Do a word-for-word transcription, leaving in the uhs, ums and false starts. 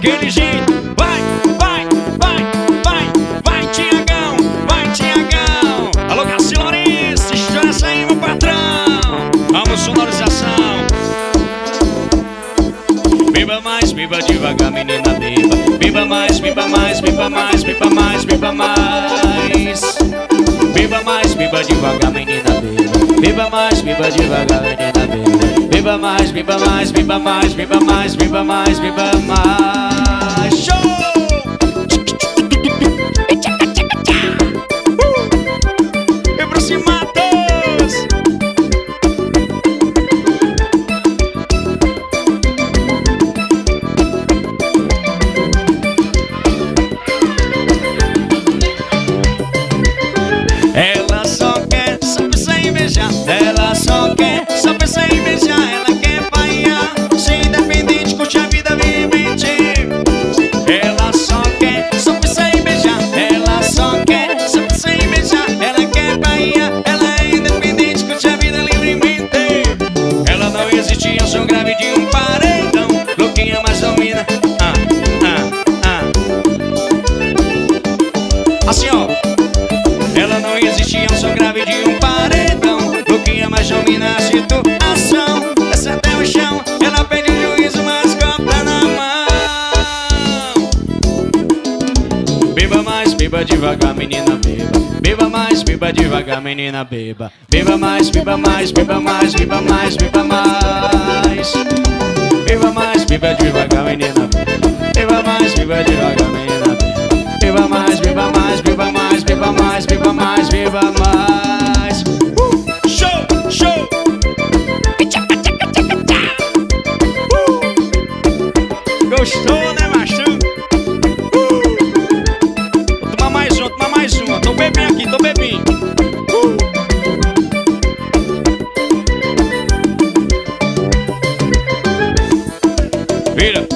daquele jeito. Vai, vai, vai, vai, vai, Tiagão, vai, Tiagão. Alô, Cassi Lourenço, estressa aí, meu patrão. Vamos, sonorização. Beba mais, beba devagar, menina, beba. Beba mais, beba mais, beba mais, beba mais, beba mais. Beba mais, beba devagar, menina, beba. Beba mais, beba devagar, menina, beba. Beba mais, beba mais, beba mais, beba mais, beba mais, beba mais. Show! Uh! E pro cima todos! Ela só quer, só pensa em beijar. Ela só quer, só pensa em beijar. Ela quer paiar, ser independente, curte a vida vivente. Ela só quer, só pensa em beijar. Ela só quer, só pensa em beijar. Ela quer paiar, ela é independente, curte a vida livremente. Ela não existe, eu sou grave de um paredão. Louquinha, mas domina. Ah, ah, ah. Assim, ó. Ela não existe, eu sou grave de um paredão. Louquinha, mas domina a situação. Desce até o chão, ela perde o juízo, mas copa na mão. Beba mais, beba devagar, menina, beba. Beba mais, beba devagar, menina, beba. Beba mais, beba mais, beba mais, beba mais, beba mais. Beba mais, beba devagar, menina, beba. Beba mais, beba devagar, menina, beba. Beba mais, beba mais, beba mais, beba mais, beba mais, beba mais. Uh! Show, show. Uh! Gostou, né, macho? Uh! Vou tomar mais um, tomar mais uma. Tô bebinho aqui, tô bebinho. Uh! Vira.